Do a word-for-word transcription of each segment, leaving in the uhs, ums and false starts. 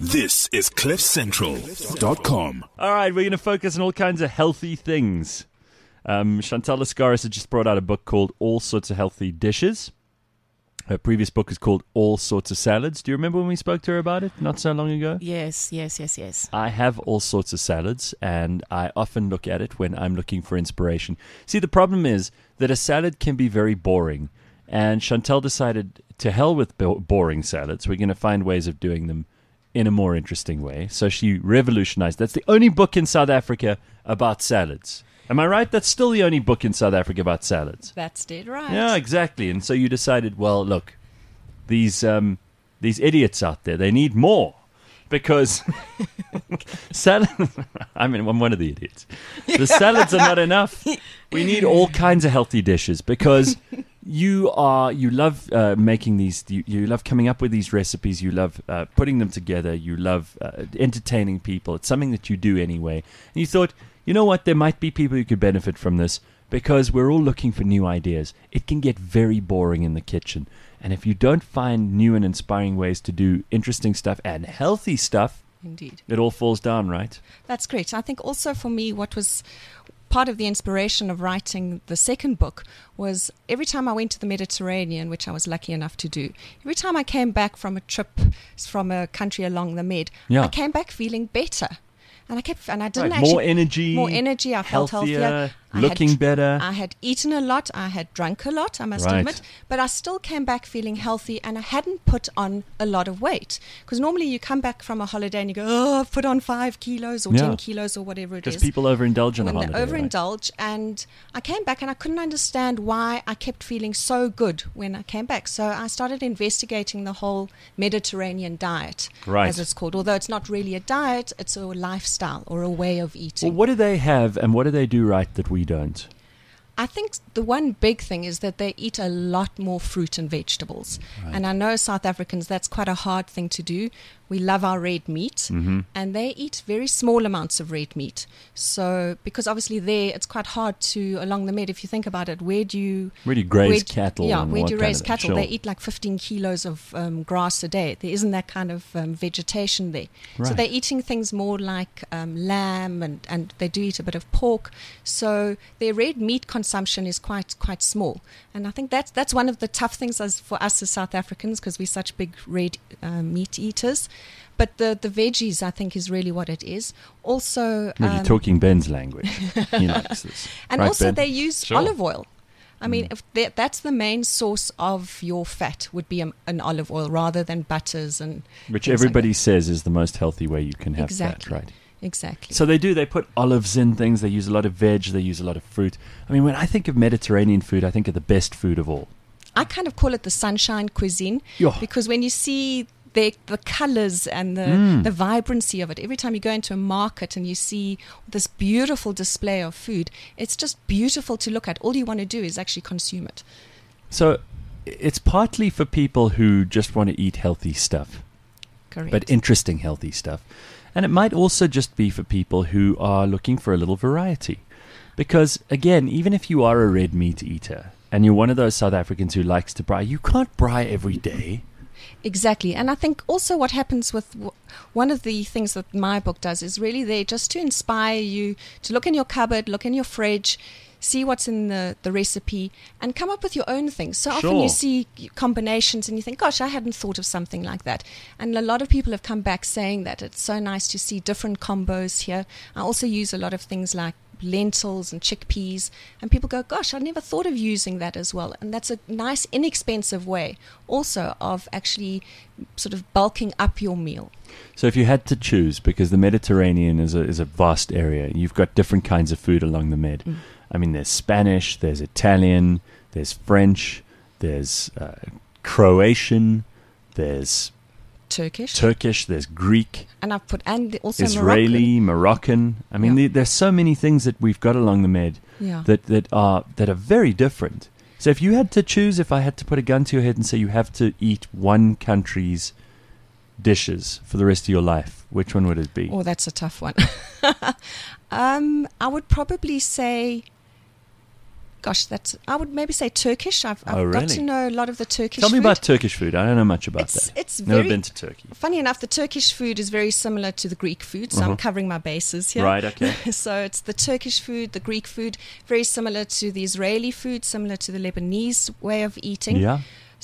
This is cliff central dot com. All right, we're going to focus on all kinds of healthy things. Um, Chantal Lascaris has just brought out a book called All Sorts of Healthy Dishes. Her previous book is called All Sorts of Salads. Do you remember when we spoke to her about it not so long ago? Yes, yes, yes, yes. I have all sorts of salads, and I often look at it when I'm looking for inspiration. See, the problem is that a salad can be very boring, and Chantal decided to hell with bo- boring salads. We're going to find ways of doing them in a more interesting way. So she revolutionized. That's the only book in South Africa about salads. Am I right? That's still the only book in South Africa about salads. That's dead right. Yeah, exactly. And so you decided, well, look, these um, these idiots out there, they need more. Because salad, I mean, I'm one of the idiots. The salads are not enough. We need all kinds of healthy dishes because you are, you love uh, making these, you, you love coming up with these recipes. You love uh, putting them together. You love uh, entertaining people. It's something that you do anyway. And you thought, you know what, there might be people who could benefit from this because we're all looking for new ideas. It can get very boring in the kitchen. And if you don't find new and inspiring ways to do interesting stuff and healthy stuff, indeed, it all falls down, right? That's great. I think also for me, what was part of the inspiration of writing the second book was every time I went to the Mediterranean, which I was lucky enough to do, every time I came back from a trip from a country along the Med, yeah. I came back feeling better. And I kept, and I didn't right. actually more energy, more energy. I felt healthier, healthier, looking I had, better. I had eaten a lot. I had drunk a lot. I must right. admit, but I still came back feeling healthy, and I hadn't put on a lot of weight. Because normally you come back from a holiday and you go, "Oh, I've put on five kilos or yeah. ten kilos or whatever it Because is." Because people overindulge on when a holiday. They overindulge, right? And I came back and I couldn't understand why I kept feeling so good when I came back. So I started investigating the whole Mediterranean diet, right. as it's called. Although it's not really a diet, it's a lifestyle or a way of eating. Well, what do they have and what do they do right that we don't? I think the one big thing is that they eat a lot more fruit and vegetables. Right. And I know South Africans, that's quite a hard thing to do. We love our red meat, mm-hmm. and they eat very small amounts of red meat. So, because obviously there, it's quite hard to, along the Med, if you think about it, where do you... Where do you graze where, cattle? Yeah, and where what do you kind raise of cattle? sure. They eat like fifteen kilos of um, grass a day. There isn't that kind of um, vegetation there. Right. So they're eating things more like um, lamb, and, and they do eat a bit of pork. So their red meat consumption is quite quite small. And I think that's, that's one of the tough things as for us as South Africans, because we're such big red uh, meat eaters. But the, the veggies, I think, is really what it is. Also, Really um, talking Ben's language. He likes this. and right, also Ben? they use Sure. olive oil. I mean, Mm. if they, that's the main source of your fat, would be a, an olive oil rather than butters and Which things everybody like says is the most healthy way you can have Exactly. fat, right? Exactly. So they do, they put olives in things, they use a lot of veg, they use a lot of fruit. I mean, when I think of Mediterranean food, I think of the best food of all. I kind of call it the sunshine cuisine, Yo. because when you see the the colors and the, Mm. the vibrancy of it, every time you go into a market and you see this beautiful display of food, it's just beautiful to look at. All you want to do is actually consume it. So it's partly for people who just want to eat healthy stuff, Correct. but interesting healthy stuff. And it might also just be for people who are looking for a little variety. Because, again, even if you are a red meat eater and you're one of those South Africans who likes to braai, you can't braai every day. Exactly. And I think also what happens with w- one of the things that my book does is really there just to inspire you to look in your cupboard, look in your fridge, see what's in the, the recipe, and come up with your own things. So often Sure. you see combinations and you think, gosh, I hadn't thought of something like that. And a lot of people have come back saying that it's so nice to see different combos here. I also use a lot of things like lentils and chickpeas, and people go, gosh, I never thought of using that as well. And that's a nice, inexpensive way also of actually sort of bulking up your meal. So if you had to choose, because the Mediterranean is a, is a vast area, you've got different kinds of food along the Med. Mm. I mean, there's Spanish, there's Italian, there's French, there's uh, Croatian, there's Turkish. Turkish, there's Greek, and I've put, and also Israeli, Moroccan. Moroccan. I mean, Yeah. the, there's so many things that we've got along the Med Yeah. that, that are that are very different. So if you had to choose, if I had to put a gun to your head and say you have to eat one country's dishes for the rest of your life, which one would it be? Oh, that's a tough one. um, I would probably say Gosh, that's I would maybe say Turkish. I've, I've Oh, got really? to know a lot of the Turkish Tell me food. about Turkish food. I don't know much about It's- that. it's Never very- been to Turkey. Funny enough, the Turkish food is very similar to the Greek food, so I'm covering my bases here. Uh-huh. Right, okay. So it's the Turkish food, the Greek food, very similar to the Israeli food, similar to the Lebanese way of eating. Yeah.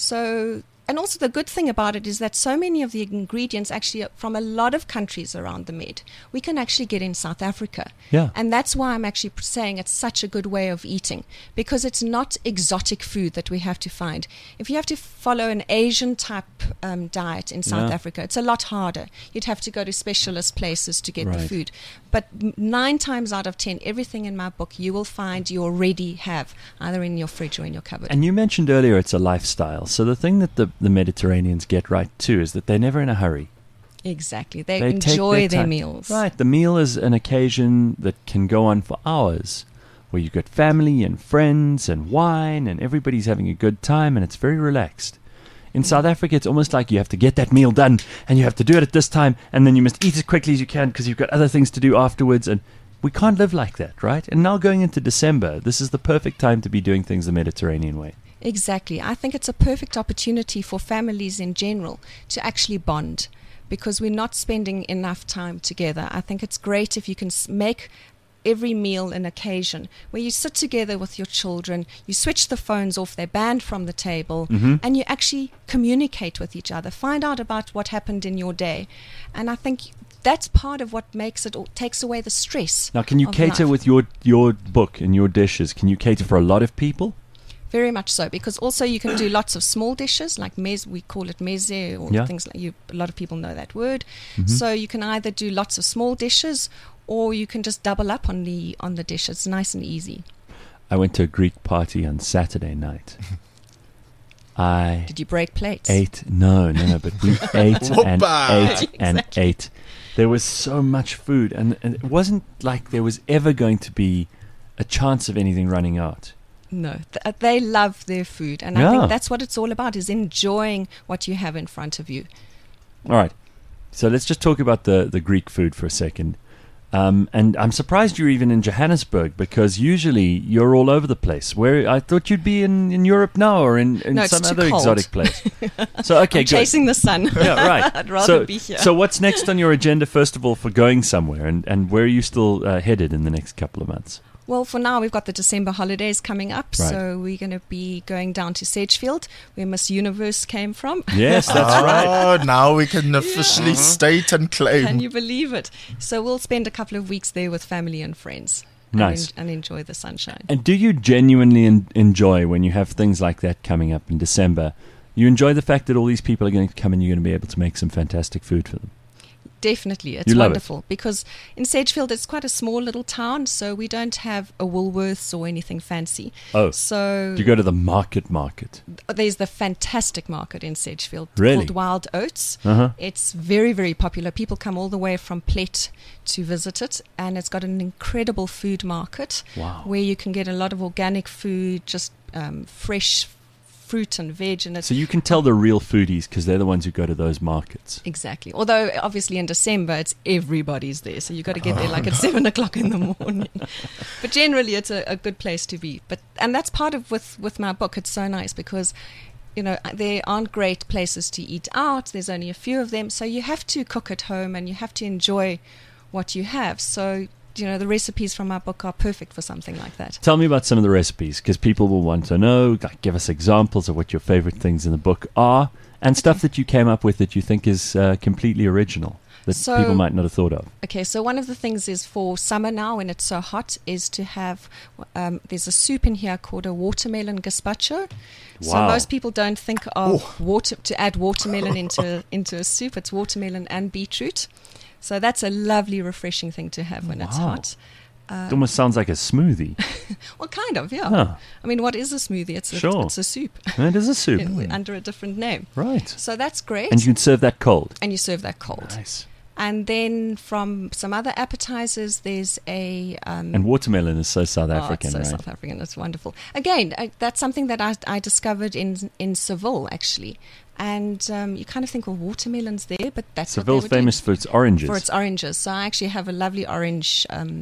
So, and also the good thing about it is that so many of the ingredients actually are from a lot of countries around the Med, we can actually get in South Africa. Yeah. And that's why I'm actually p- saying it's such a good way of eating, because it's not exotic food that we have to find. If you have to follow an Asian type um, diet in South Yeah. Africa, it's a lot harder. You'd have to go to specialist places to get the Right. food. But m- nine times out of ten, everything in my book you will find you already have, either in your fridge or in your cupboard. And you mentioned earlier it's a lifestyle. So the thing that the, the Mediterraneans get right too is that they're never in a hurry. Exactly. They, They take enjoy their their, time. meals. Right. The meal is an occasion that can go on for hours, where you've got family and friends and wine and everybody's having a good time and it's very relaxed. In South Africa, it's almost like you have to get that meal done and you have to do it at this time and then you must eat as quickly as you can because you've got other things to do afterwards. And we can't live like that, right? And now going into December, this is the perfect time to be doing things the Mediterranean way. Exactly. I think it's a perfect opportunity for families in general to actually bond, because we're not spending enough time together. I think it's great if you can s- make every meal an occasion where you sit together with your children, you switch the phones off, they're banned from the table, Mm-hmm. and you actually communicate with each other, find out about what happened in your day. And I think that's part of what makes it, or takes away the stress. Now, can you of cater life. with your, your book and your dishes? Can you cater for a lot of people? Very much so, because also you can do lots of small dishes like mez, we call it meze, or Yeah. things like you. A lot of people know that word. Mhm. So you can either do lots of small dishes, or you can just double up on the on the dish. It's nice and easy. I went to a Greek party on Saturday night. I Did you break plates? ate, no, no, no, but we ate and Whoppa! ate and ate. There was so much food, and, and it wasn't like there was ever going to be a chance of anything running out. No, th- uh, they love their food, and Yeah. I think that's what it's all about: is enjoying what you have in front of you. All right, so let's just talk about the, the Greek food for a second. Um, and I'm surprised you're even in Johannesburg, because usually you're all over the place. Where I thought you'd be in, in Europe now, or in, in No, it's some too other cold. exotic place. So okay, I'm good. chasing the sun. Yeah, right. I'd rather so, be here. So what's next on your agenda, first of all, for going somewhere, and, and where are you still uh, headed in the next couple of months? Well, for now, we've got the December holidays coming up, Right. so we're going to be going down to Sedgefield, where Miss Universe came from. Yes, that's right. Oh, now we can officially state and claim. Can you believe it? So we'll spend a couple of weeks there with family and friends. and Nice. en- and enjoy the sunshine. And do you genuinely en- enjoy when you have things like that coming up in December? You enjoy the fact that all these people are going to come and you're going to be able to make some fantastic food for them. Definitely, it's You love it. wonderful, because in Sedgefield it's quite a small little town, so we don't have a Woolworths or anything fancy. Oh, So do you go to the market market? there's the fantastic market in Sedgefield Really? called Wild Oats. Uh-huh. It's very, very popular. People come all the way from Plet to visit it, and it's got an incredible food market Wow. where you can get a lot of organic food, just um, fresh fruit and veg, and it's So you can tell the real foodies because they're the ones who go to those markets. exactly. Although obviously in December it's everybody's there, so you've got to get there like at seven o'clock in the morning. But generally it's a, a good place to be. But and that's part of with with my book. It's so nice because, you know, there aren't great places to eat out. There's only a few of them, so you have to cook at home and you have to enjoy what you have. So, you know, the recipes from my book are perfect for something like that. Tell me about some of the recipes, because people will want to know. Like, give us examples of what your favorite things in the book are, and stuff that you came up with that you think is uh, completely original that So- people might not have thought of. Okay, so one of the things is for summer now when it's so hot is to have, um, there's a soup in here called a watermelon gazpacho. So Wow. most people don't think of water to add watermelon into into a soup. It's watermelon and beetroot. So that's a lovely, refreshing thing to have when it's Wow. hot. It almost sounds like a smoothie. Well, kind of, yeah. Huh. I mean, what is a smoothie? It's a, Sure. it's a soup It is a soup. in- under a different name. Right. So that's great. And you can serve that cold. and you serve that cold. Nice. And then from some other appetizers, there's a um, And watermelon is so South Oh, African, it's so right? South African. It's wonderful. Again, I, that's something that I, I discovered in in Seville, actually. And um, you kind of think, well, watermelon's there, but that's Seville's what they were famous for its oranges. doing for its oranges. So I actually have a lovely orange um,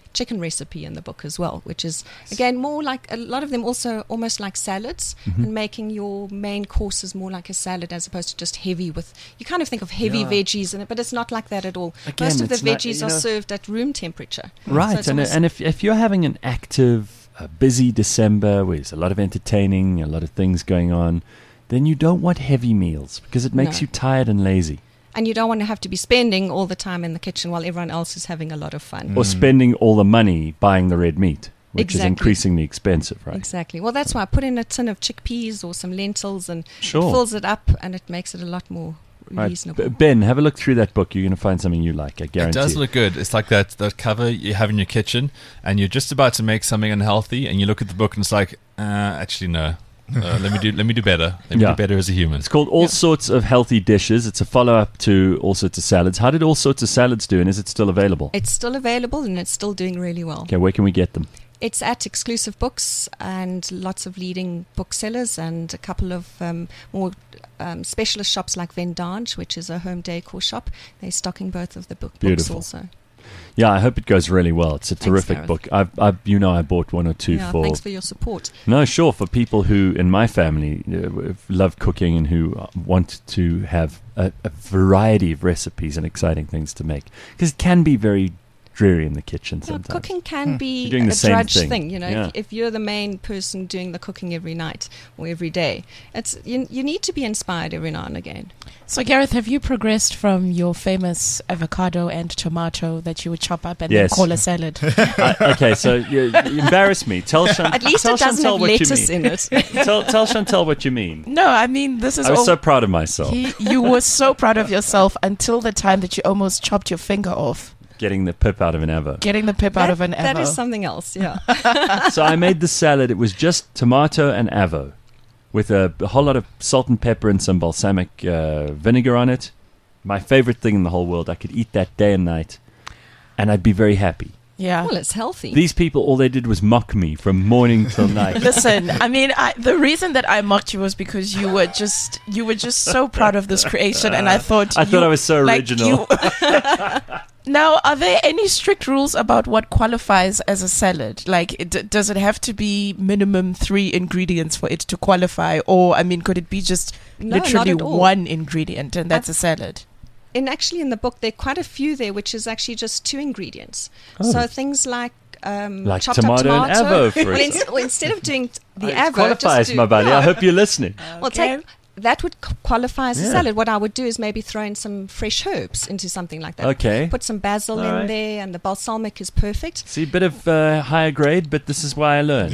chicken recipe in the book as well, which is again more like a lot of them also almost like salads, Mm-hmm. and making your main courses more like a salad as opposed to just heavy with. You kind of think of heavy Yeah. veggies in it, but it's not like that at all. Again, Most of the it's not- veggies you are know- served at room temperature. Right, So it's and almost- and if if you're having an active, uh, busy December where there's a lot of entertaining, a lot of things going on, then you don't want heavy meals because it makes No. you tired and lazy, And you don't want to have to be spending all the time in the kitchen while everyone else is having a lot of fun. or spending all the money buying the red meat, which is Exactly. increasingly expensive, right? Exactly. Well, that's why I put in a tin of chickpeas or some lentils, and Sure. it fills it up, and it makes it a lot more Right. reasonable. B- Ben, have a look through that book. You're going to find something you like. I It guarantee. does look good. It's like that, that cover you have in your kitchen, and you're just about to make something unhealthy, and you look at the book, and it's like, uh, actually, no. Uh, let me do. Let me do better. Let me Yeah. do better as a human. It's called All Yeah. Sorts of Healthy Dishes. It's a follow-up to All Sorts of Salads. How did All Sorts of Salads do, and is it still available? It's still available, and it's still doing really well. Okay, where can we get them? It's at Exclusive Books and lots of leading booksellers, and a couple of um, more um, specialist shops like Vendange, which is a home decor shop. They're stocking both of the book Beautiful. books also. Yeah, I hope it goes really well. It's a terrific Gareth. book. I've, I've, you know, I bought one or two Yeah, for. thanks for your support. No, sure. For people who in my family uh, love cooking and who uh, want to have a, a variety of recipes and exciting things to make, because it can be very dreary in the kitchen Yeah, sometimes. cooking can be You're doing the a same drudge thing. thing. You know, Yeah. if, if you're the main person doing the cooking every night or every day, it's you, you need to be inspired every now and again. So, Gareth, have you progressed from your famous avocado and tomato that you would chop up and Yes. then call a salad? I, okay, so you, you embarrass me. Tell Chan- At least tell it doesn't Chantal have what you lettuce mean. in it. tell, tell Chantal what you mean. No, I mean, this is I was all. so proud of myself. He, you were so proud of yourself until the time that you almost chopped your finger off, Getting the pip out of an avo. getting the pip out That- of an That avo. is something else, yeah. So I made the salad. It was just tomato and avo with a, a whole lot of salt and pepper and some balsamic uh, vinegar on it. My favorite thing in the whole world. I could eat that day and night, and I'd be very happy. Yeah. Well, it's healthy. These people, all they did was mock me from morning till night. Listen, I mean, I, the reason that I mocked you was because you were just you were just so proud of this creation, and I thought I you, thought I was so like, original. you- Now, are there any strict rules about what qualifies as a salad? Like, it, does it have to be minimum three ingredients for it to qualify, or I mean, could it be just No, not literally at all. one ingredient and that's a salad? And actually, in the book, there are quite a few there, which is actually just two ingredients. Oh. So things like um, Like chopped tomato up and tomato. avo, for well, instance. ins- well, instead of doing t- the It avo, qualifies, just do, my buddy. yeah. I hope you're listening. Well, take that would c- qualify as a Yeah. salad. What I would do is maybe throw in some fresh herbs into something like that. Okay. Put some basil All in right. there, and the balsamic is perfect. See, a bit of uh, higher grade, but this is why I learned.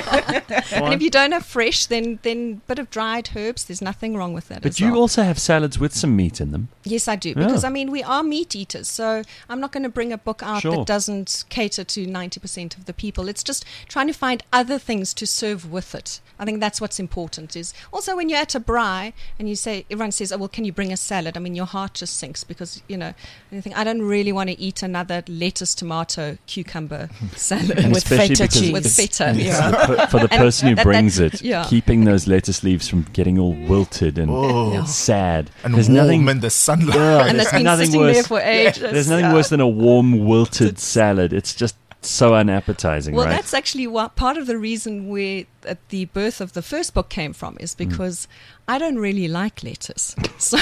And if you don't have fresh, then then bit of dried herbs. There's nothing wrong with that. But as you well. also have salads with some meat in them. Yes, I do. Yeah. Because, I mean, we are meat eaters. So I'm not going to bring a book out Sure. that doesn't cater to ninety percent of the people. It's just trying to find other things to serve with it. I think that's what's important. Is also when you're at a braai and you say, everyone says, oh, well, can you bring a salad? I mean, your heart just sinks because, you know, you think, I don't really want to eat another lettuce, tomato, cucumber salad. And With especially feta because cheese. With feta. And Yeah. for the per- for the And person who that- brings that- it, yeah. keeping those lettuce leaves from getting all wilted and Oh. Yeah. sad. And There's warm nothing. in the sunlight. Ugh, And there's it's been nothing sitting worse. there for ages. There's nothing Yeah. worse than a warm wilted salad. It's just so unappetizing, Well, right? that's actually what part of the reason where uh, the birth of the first book came from is Mm. because I don't really like lettuce. So,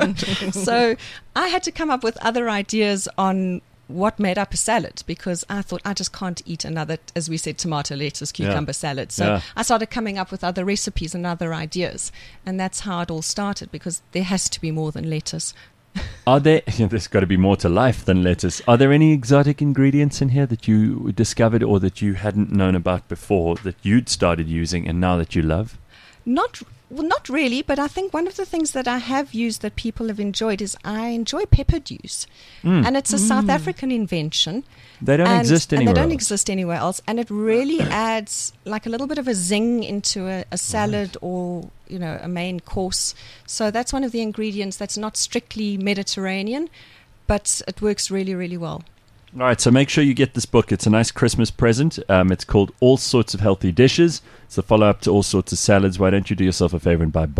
so I had to come up with other ideas on what made up a salad because I thought I just can't eat another, as we said, tomato, lettuce, cucumber salad. So Yeah. I started coming up with other recipes and other ideas. And that's how it all started because there has to be more than lettuce. Are there? There's got to be more to life than lettuce. Are there any exotic ingredients in here that you discovered or that you hadn't known about before that you'd started using and now that you love? Not well, not really, but I think one of the things that I have used that people have enjoyed is I enjoy pepper juice, Mm. and it's a South African invention. They don't and, exist and anywhere they don't else. exist anywhere else, and it really adds like a little bit of a zing into a, a salad or you know a main course. So that's one of the ingredients that's not strictly Mediterranean, but it works really, really well. All right, so make sure you get this book. It's a nice Christmas present. Um, it's called All Sorts of Healthy Dishes. It's the follow-up to All Sorts of Salads. Why don't you do yourself a favor and buy both?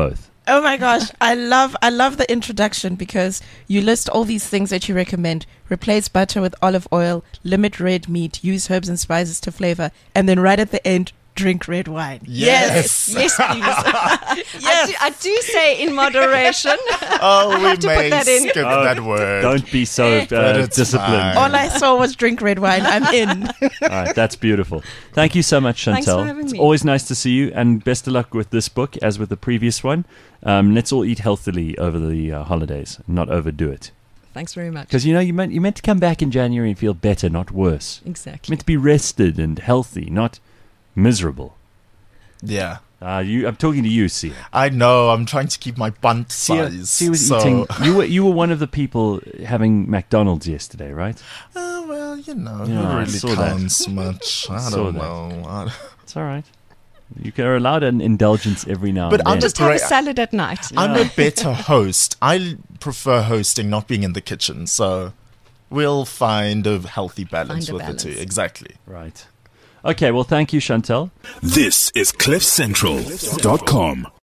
Oh my gosh, I love I love the introduction because you list all these things that you recommend. Replace butter with olive oil, limit red meat, use herbs and spices to flavor, and then right at the end, drink red wine. Yes. Yes, please. I, do, I do say in moderation. Oh, we have to put may that in. skip Oh, that word. Don't be so But uh, it's disciplined. fine. All I saw was drink red wine. I'm in. All right, that's beautiful. Thank you so much, Chantel. Thanks for having it's me. always nice to see you, and best of luck with this book, as with the previous one. Um, let's all eat healthily over the uh, holidays, and not overdo it. Thanks very much. Because you know you meant you meant to come back in January and feel better, not worse. Exactly. Meant to be rested and healthy, not miserable. Yeah. Uh, you, I'm talking to you, Sia. I know. I'm trying to keep my bunt Sia, size. Sia was so, eating. You were you were one of the people having McDonald's yesterday, right? Uh, well, you know, Yeah, it I really saw that. counts much. I Saw don't that. know. I- It's all right. You are allowed an indulgence every now But and I'm then. just- Just have a Great. salad at night. I'm a better host. I prefer hosting, not being in the kitchen. So we'll find a healthy balance Find a with the two. balance. Exactly. Right. Okay. Well, thank you, Chantel. This is cliff central dot com.